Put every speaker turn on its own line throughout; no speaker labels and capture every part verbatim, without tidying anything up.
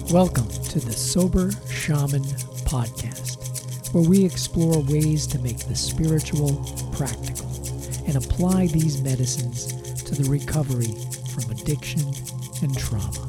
Welcome to the Sober Shaman Podcast, where we explore ways to make the spiritual practical and apply these medicines to the recovery from addiction and trauma.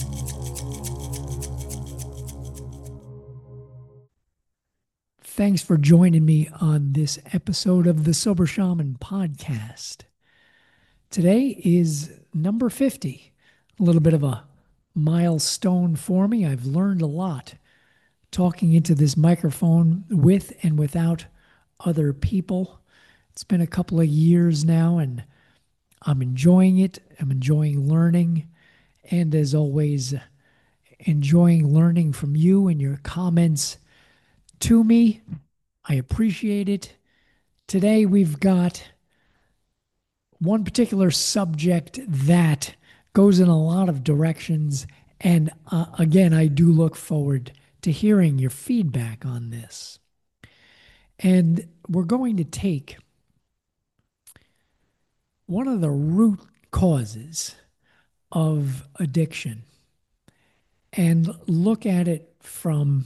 Thanks for joining me on this episode of the Sober Shaman Podcast. Today is number fifty, a little bit of a milestone for me. I've learned a lot talking into this microphone with and without other people. It's been a couple of years now, and I'm enjoying it. I'm enjoying learning, and as always, enjoying learning from you and your comments to me. I appreciate it. Today we've got one particular subject that goes in a lot of directions, and uh, again, I do look forward to hearing your feedback on this. And we're going to take one of the root causes of addiction and look at it from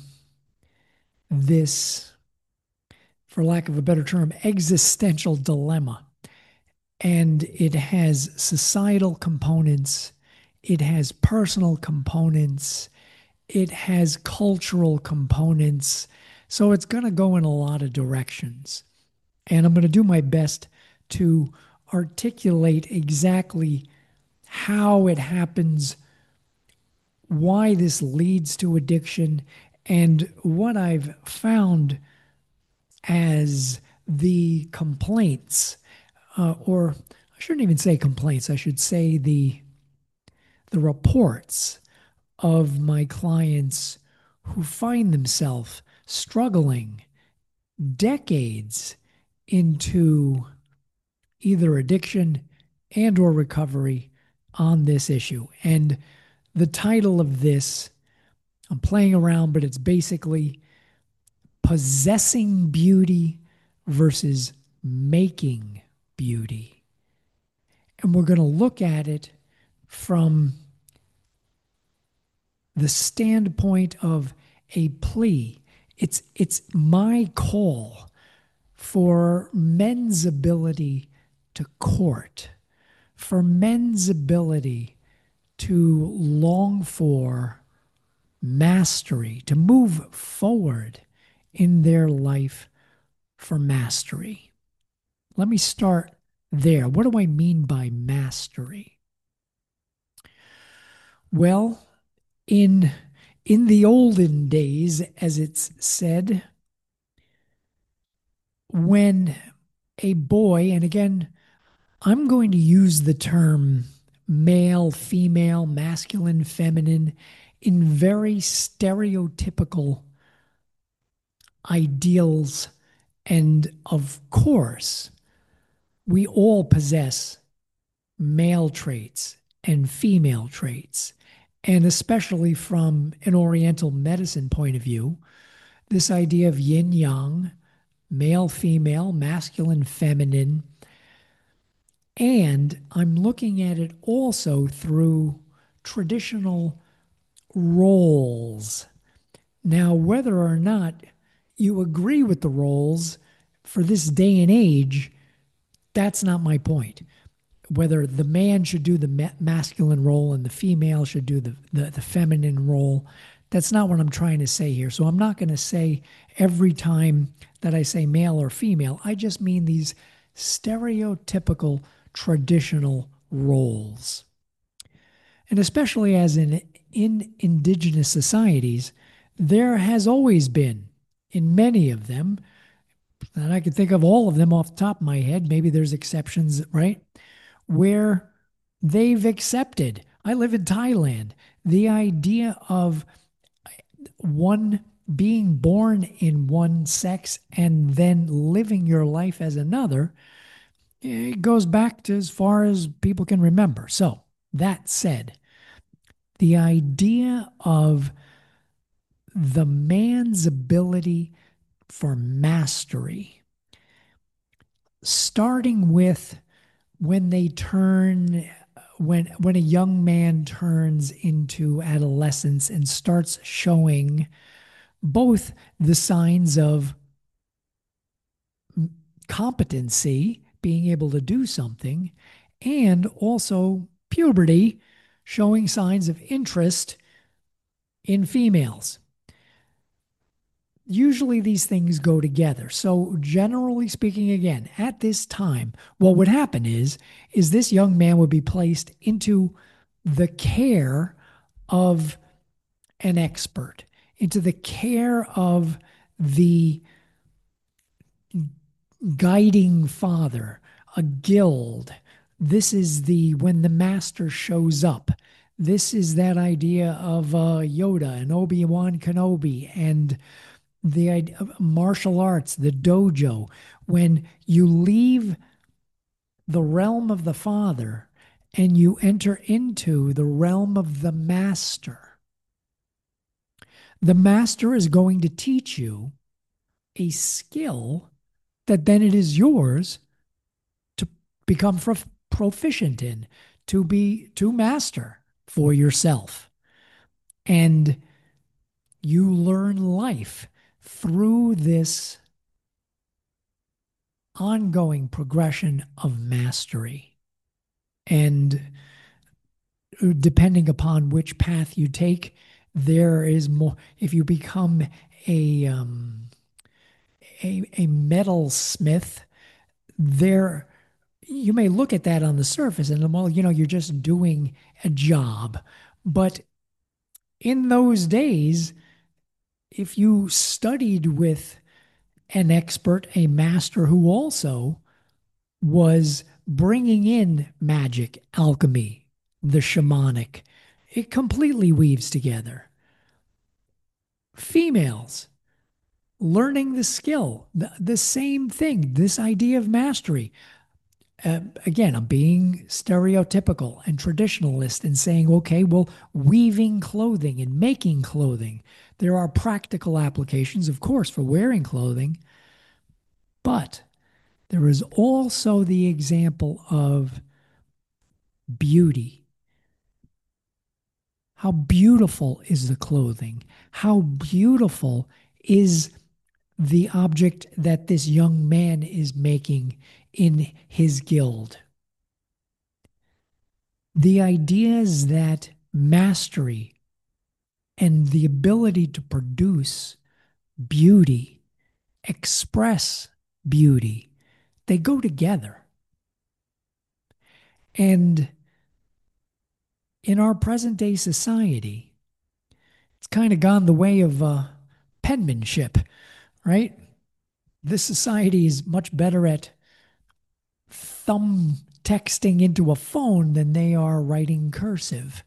this, for lack of a better term, existential dilemma. And it has societal components, it has personal components, it has cultural components. So it's going to go in a lot of directions. And I'm going to do my best to articulate exactly how it happens, why this leads to addiction, and what I've found as the complaints. Uh, or I shouldn't even say complaints. I should say the the reports of my clients who find themselves struggling decades into either addiction and or recovery on this issue. And the title of this, I'm playing around, but it's basically possessing beauty versus making beauty. And we're going to look at it from the standpoint of a plea. It's it's my call for men's ability to court, for men's ability to long for mastery, to move forward in their life for mastery. Let me start there. What do I mean by mastery? Well, in, in the olden days, as it's said, when a boy, and again, I'm going to use the term male, female, masculine, feminine in very stereotypical ideals, and of course, we all possess male traits and female traits. And especially from an Oriental medicine point of view, this idea of yin yang, male, female, masculine, feminine. And I'm looking at it also through traditional roles. Now, whether or not you agree with the roles for this day and age, that's not my point. Whether the man should do the ma- masculine role and the female should do the, the, the feminine role, that's not what I'm trying to say here. So I'm not going to say every time that I say male or female, I just mean these stereotypical traditional roles. And especially as in, in indigenous societies, there has always been, in many of them, and I can think of all of them off the top of my head, maybe there's exceptions, right? Where they've accepted, I live in Thailand, the idea of one being born in one sex and then living your life as another, it goes back to as far as people can remember. So that said, the idea of the man's ability for mastery, starting with when they turn when when a young man turns into adolescence and starts showing both the signs of competency, being able to do something, and also puberty, showing signs of interest in females. Usually these things go together. So generally speaking, again, at this time, what would happen is is this young man would be placed into the care of an expert, into the care of the guiding father, a guild. This is the when the master shows up. This is that idea of uh, Yoda and Obi-Wan Kenobi and the idea of martial arts, the dojo. When you leave the realm of the father and you enter into the realm of the master, the master is going to teach you a skill that then it is yours to become prof- proficient in, to be to master for yourself. And you learn life through this ongoing progression of mastery. And depending upon which path you take, there is more. If you become a um, a, a metalsmith, there you may look at that on the surface and, well, you know, you're just doing a job. But in those days, if you studied with an expert, a master who also was bringing in magic, alchemy, the shamanic, it completely weaves together. Females learning the skill, the, the same thing, this idea of mastery. Uh, again, I'm being stereotypical and traditionalist and saying, okay, well, weaving clothing and making clothing. There are practical applications, of course, for wearing clothing, but there is also the example of beauty. How beautiful is the clothing? How beautiful is the object that this young man is making in his guild? The idea is that mastery and the ability to produce beauty, express beauty, they go together. And in our present day society, it's kind of gone the way of uh, penmanship, right? This society is much better at thumb texting into a phone than they are writing cursive.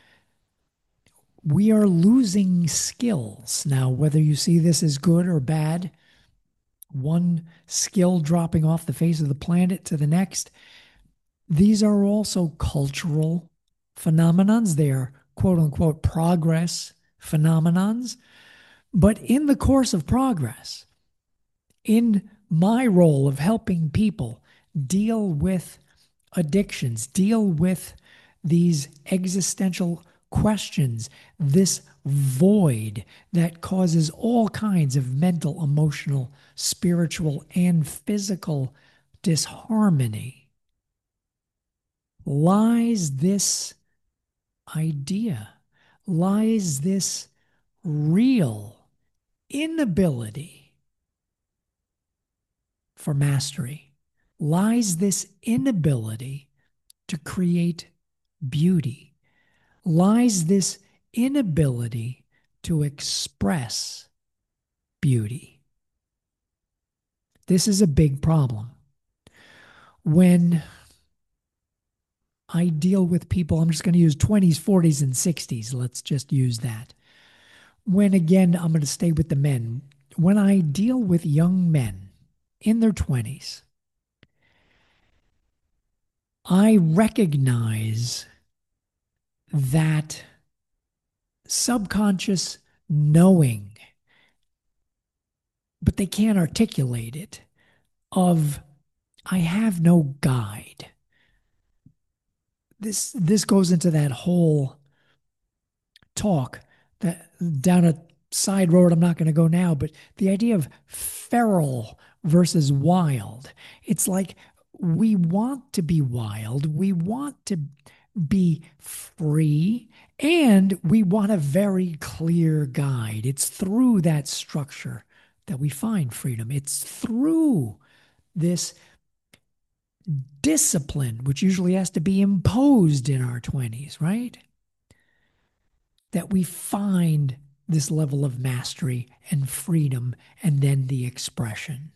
We are losing skills. Now, whether you see this as good or bad, one skill dropping off the face of the planet to the next, these are also cultural phenomenons. They are quote unquote progress phenomenons. But in the course of progress, in my role of helping people deal with addictions, deal with these existential questions, this void that causes all kinds of mental, emotional, spiritual, and physical disharmony, lies this idea, lies this real inability for mastery, lies this inability to create beauty, lies this inability to express beauty. This is a big problem. When I deal with people, I'm just going to use twenties, forties, and sixties. Let's just use that. When, again, I'm going to stay with the men. When I deal with young men in their twenties, I recognize that subconscious knowing, but they can't articulate it, of I have no guide. this this goes into that whole talk that down a side road I'm not going to go now, but the idea of feral versus wild. It's like we want to be wild, we want to be free, and we want a very clear guide. It's through that structure that we find freedom. It's through this discipline, which usually has to be imposed in our twenties, right? That we find this level of mastery and freedom and then the expression.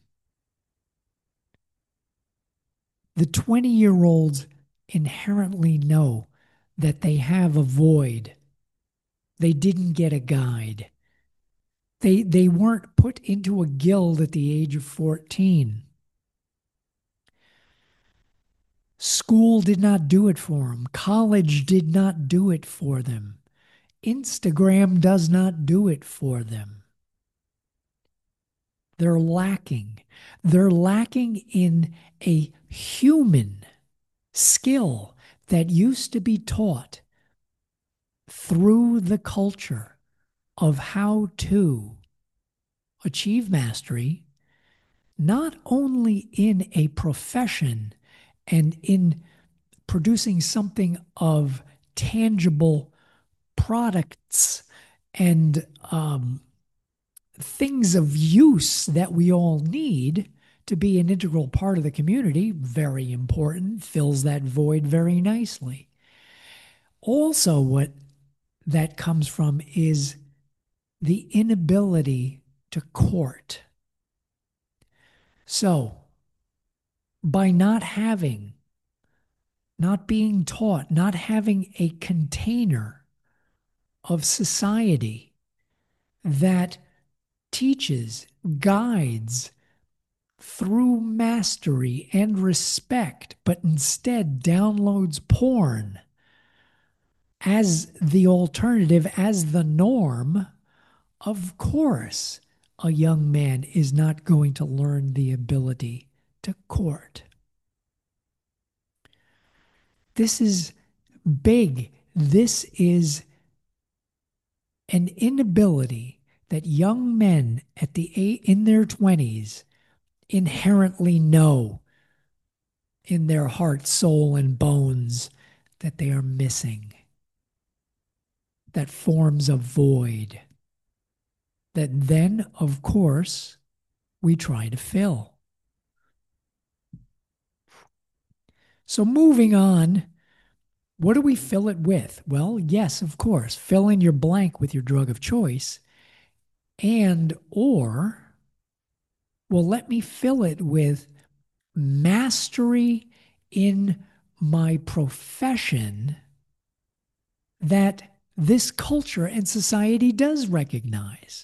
The twenty year olds inherently know that they have a void. They didn't get a guide. They, they weren't put into a guild at the age of fourteen. School did not do it for them. College did not do it for them. Instagram does not do it for them. They're lacking. They're lacking in a human skill that used to be taught through the culture of how to achieve mastery, not only in a profession and in producing something of tangible products and um, things of use that we all need to be an integral part of the community, very important, fills that void very nicely. Also, what that comes from is the inability to court. So, by not having, not being taught, not having a container of society that teaches, guides through mastery and respect, but instead downloads porn as the alternative, as the norm, of course, a young man is not going to learn the ability to court. This is big. This is an inability that young men at the eight, in their twenties inherently know in their heart, soul, and bones that they are missing. That forms a void that then, of course, we try to fill. So, moving on, what do we fill it with? Well, yes, of course, fill in your blank with your drug of choice, and or, well, let me fill it with mastery in my profession that this culture and society does recognize.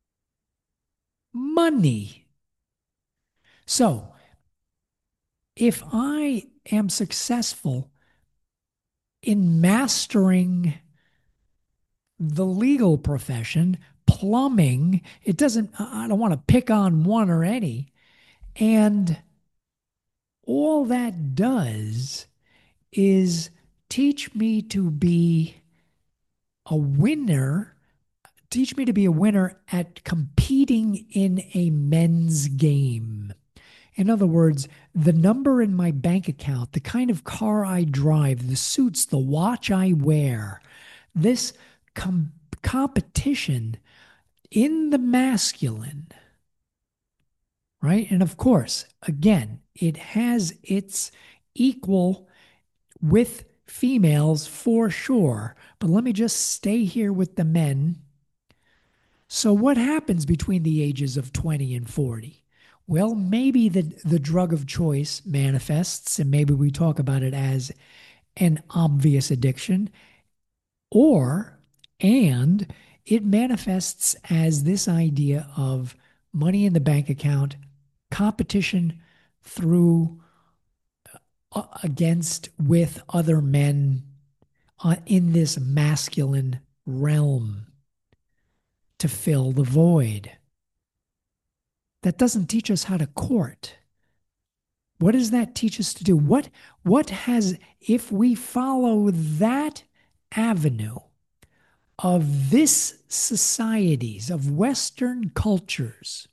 Money. So, if I am successful in mastering the legal profession, plumbing, it doesn't, I don't want to pick on one or any. And all that does is teach me to be a winner, teach me to be a winner at competing in a men's game. In other words, the number in my bank account, the kind of car I drive, the suits, the watch I wear, this com- competition in the masculine, right? And of course, again, it has its equal with females for sure. But let me just stay here with the men. So, what happens between the ages of twenty and forty? Well, maybe the, the drug of choice manifests, and maybe we talk about it as an obvious addiction, or, and it manifests as this idea of money in the bank account, competition through, uh, against, with other men uh, in this masculine realm to fill the void. That doesn't teach us how to court. What does that teach us to do? What what has if we follow that avenue of this society's, of Western cultures,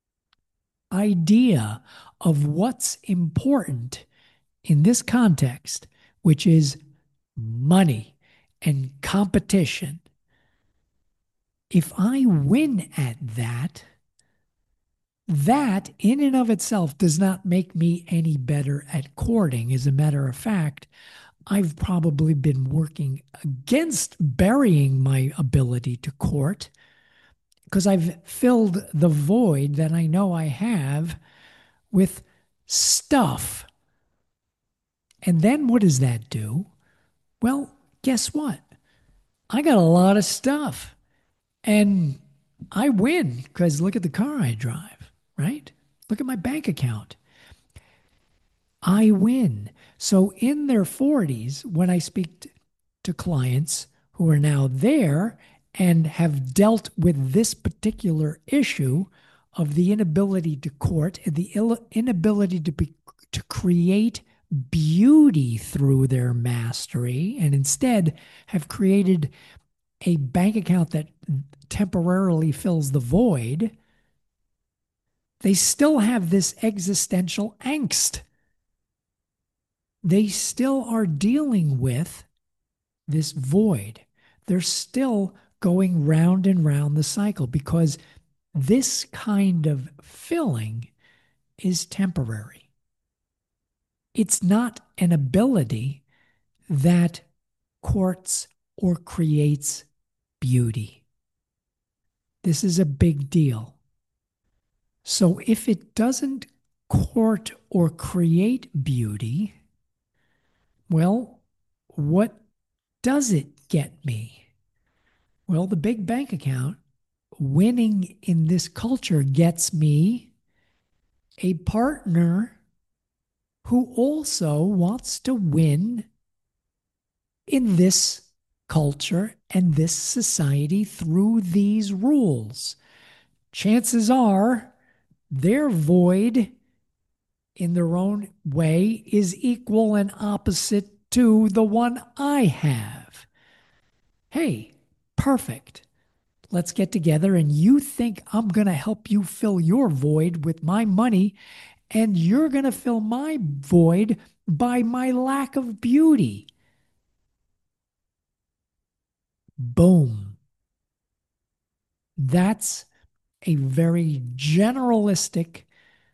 idea of what's important in this context, which is money and competition, if I win at that, that in and of itself does not make me any better at courting. As a matter of fact, I've probably been working against burying my ability to court because I've filled the void that I know I have with stuff. And then what does that do? Well, guess what? I got a lot of stuff and I win because look at the car I drive, right? Look at my bank account. I win. So in their forties, when I speak to clients who are now there and have dealt with this particular issue of the inability to court and the inability to be to create beauty through their mastery and instead have created a bank account that temporarily fills the void, they still have this existential angst. They still are dealing with this void. They're still going round and round the cycle because this kind of filling is temporary. It's not an ability that courts or creates beauty. This is a big deal. So if it doesn't court or create beauty, well, what does it get me? Well, the big bank account, winning in this culture gets me a partner who also wants to win in this culture and this society through these rules. Chances are their void in their own way is equal and opposite to the one I have. Hey, perfect. Let's get together and you think I'm going to help you fill your void with my money and you're going to fill my void by my lack of beauty. Boom. That's a very generalistic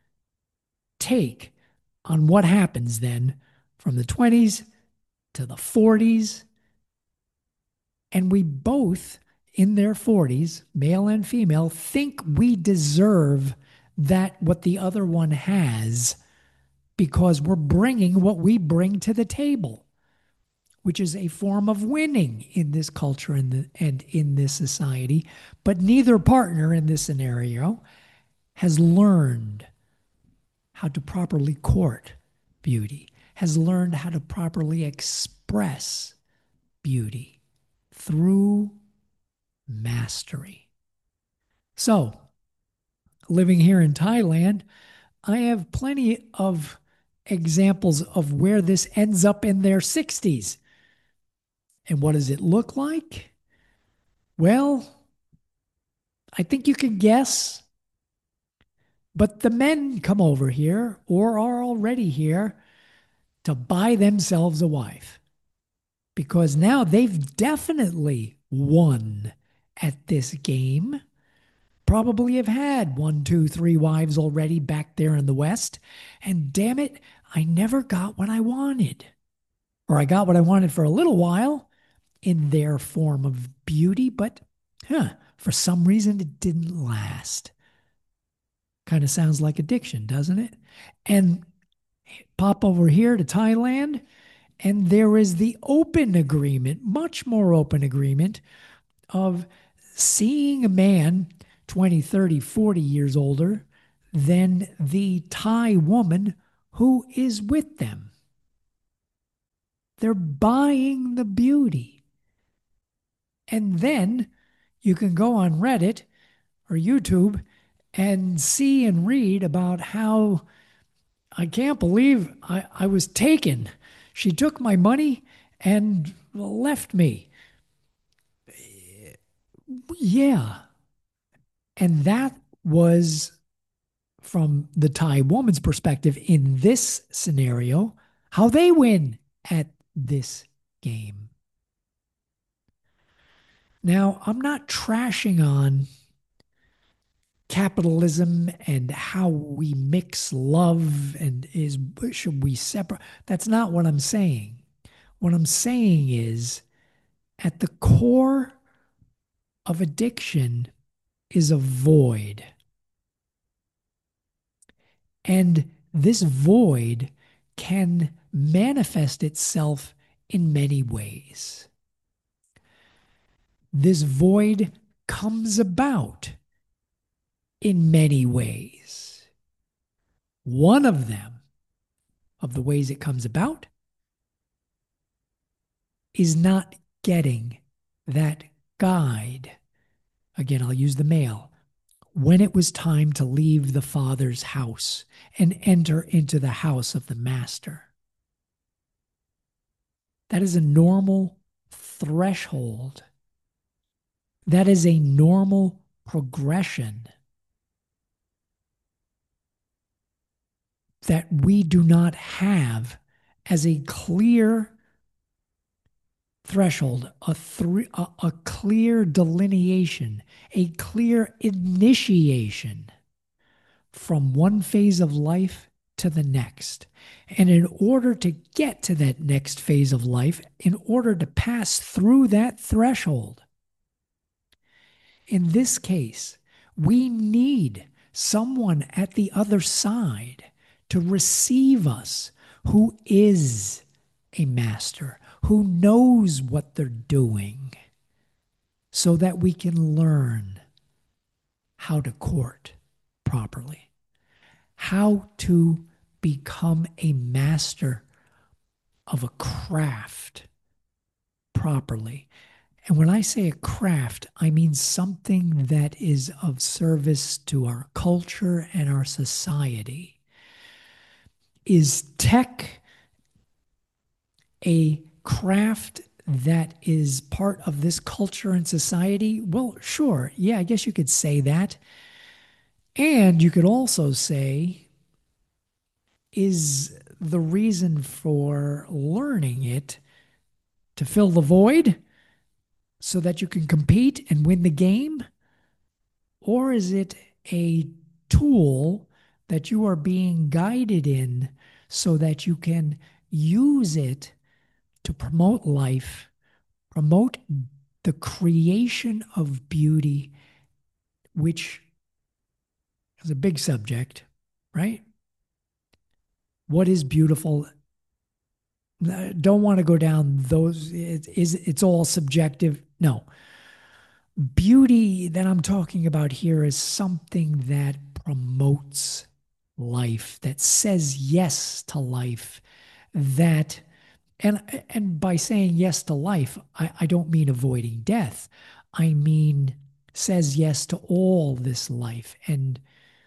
take on what happens then from the twenties to the forties. And we both, in their forties, male and female, think we deserve that what the other one has because we're bringing what we bring to the table, which is a form of winning in this culture and, the, and in this society. But neither partner in this scenario has learned how to properly court beauty, has learned how to properly express beauty through mastery. So, living here in Thailand, I have plenty of examples of where this ends up in their sixties. And what does it look like? Well, I think you can guess. But the men come over here or are already here to buy themselves a wife because now they've definitely won at this game. Probably have had one, two, three wives already back there in the West. And damn it, I never got what I wanted. Or I got what I wanted for a little while in their form of beauty, but huh, for some reason it didn't last. Kind of sounds like addiction, doesn't it? And pop over here to Thailand, and there is the open agreement, much more open agreement of seeing a man twenty, thirty, forty years older than the Thai woman who is with them. They're buying the beauty. And then you can go on Reddit or YouTube and see and read about how I can't believe I, I was taken. She took my money and left me. Yeah. And that was from the Thai woman's perspective in this scenario, how they win at this game. Now, I'm not trashing on capitalism and how we mix love and is should we separate. That's not what I'm saying. What I'm saying is at the core of addiction is a void. And this void can manifest itself in many ways. This void comes about in many ways. One of them, of the ways it comes about, is not getting that guide. Again, I'll use the male. When it was time to leave the father's house and enter into the house of the master. That is a normal threshold. That is a normal progression that we do not have as a clear threshold, a, three, a, a clear delineation, a clear initiation from one phase of life to the next. And in order to get to that next phase of life, in order to pass through that threshold, in this case, we need someone at the other side to receive us who is a master, who knows what they're doing, so that we can learn how to court properly, how to become a master of a craft properly. And when I say a craft, I mean something that is of service to our culture and our society. Is tech a craft that is part of this culture and society? Well, sure. Yeah, I guess you could say that. And you could also say, is the reason for learning it to fill the void so that you can compete and win the game? Or is it a tool that you are being guided in so that you can use it to promote life, promote the creation of beauty, which is a big subject, right? What is beautiful? Don't want to go down those. It, is it's all subjective? No. Beauty that I'm talking about here is something that promotes life, that says yes to life, that and and by saying yes to life, I, I don't mean avoiding death. I mean says yes to all this life and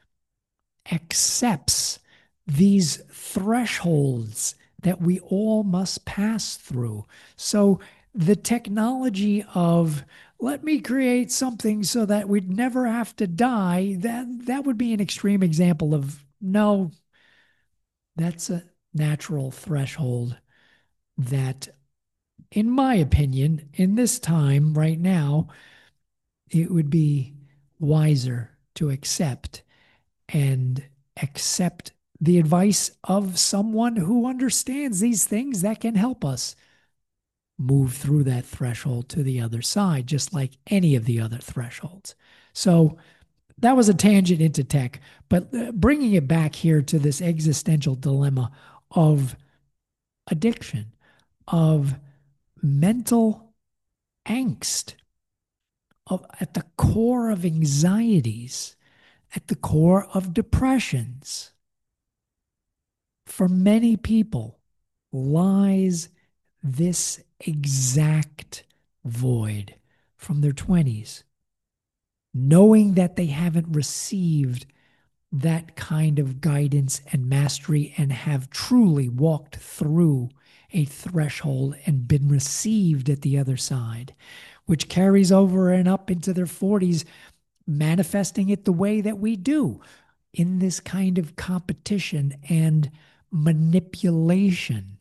accepts these thresholds that we all must pass through. So the technology of let me create something so that we'd never have to die, that that would be an extreme example of no, that's a natural threshold that, in my opinion, in this time right now, it would be wiser to accept and accept the advice of someone who understands these things that can help us move through that threshold to the other side, just like any of the other thresholds. So that was a tangent into tech, but uh, bringing it back here to this existential dilemma of addiction, of mental angst, of at the core of anxieties, at the core of depressions. For many people lies this exact void from their twenties, knowing that they haven't received that kind of guidance and mastery and have truly walked through a threshold and been received at the other side, which carries over and up into their forties, manifesting it the way that we do in this kind of competition and manipulation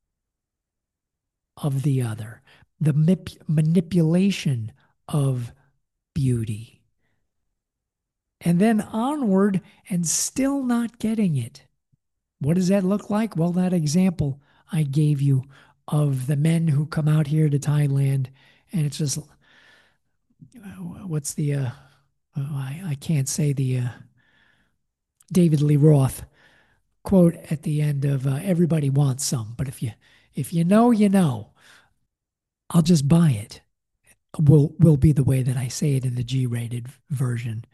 of the other, the mip- manipulation of beauty. And then onward and still not getting it. What does that look like? Well, that example I gave you of the men who come out here to Thailand, and it's just, what's the, uh, oh, I, I can't say the uh, David Lee Roth quote at the end of uh, everybody wants some, but if you if you know, you know. I'll just buy it. Will will be the way that I say it in the G-rated version.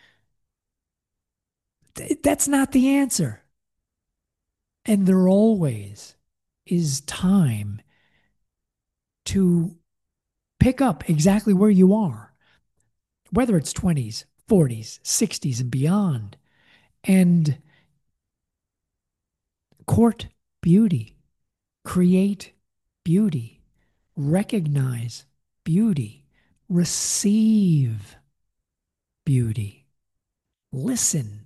Th- that's not the answer. And there always is time to pick up exactly where you are, whether it's twenties, forties, sixties, and beyond, and court beauty, create beauty, recognize beauty, receive beauty, listen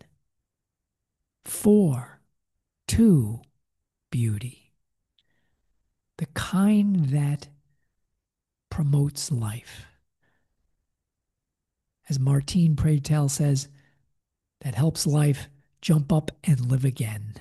for, to beauty, the kind that promotes life. As Martine Pretel says, that helps life jump up and live again.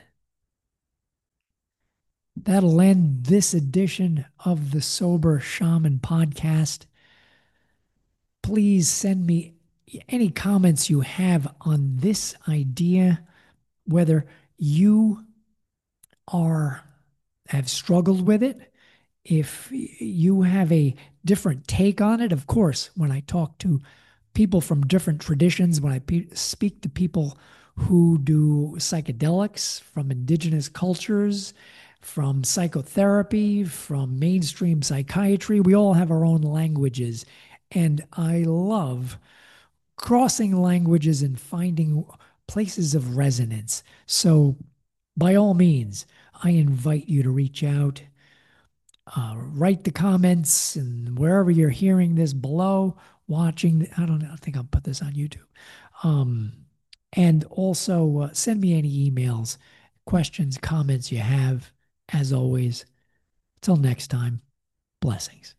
That'll end this edition of the Sober Shaman podcast. Please send me any comments you have on this idea, whether you are have struggled with it, if you have a different take on it. Of course, when I talk to people from different traditions, when I pe- speak to people who do psychedelics from indigenous cultures, from psychotherapy, from mainstream psychiatry, we all have our own languages. And I love crossing languages and finding places of resonance. So, by all means, I invite you to reach out, uh, write the comments, and wherever you're hearing this below, watching. I don't know. I think I'll put this on YouTube. Um, and also uh, send me any emails, questions, comments you have. As always, till next time, blessings.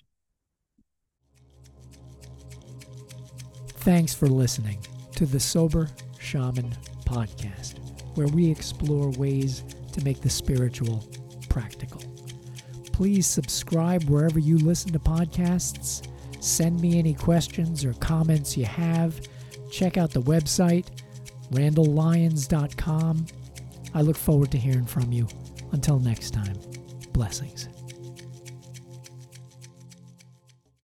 Thanks for listening to the Sober Shaman podcast, where we explore ways to make the spiritual practical. Please subscribe wherever you listen to podcasts. Send me any questions or comments you have. Check out the website, randall lyons dot com. I look forward to hearing from you. Until next time, blessings.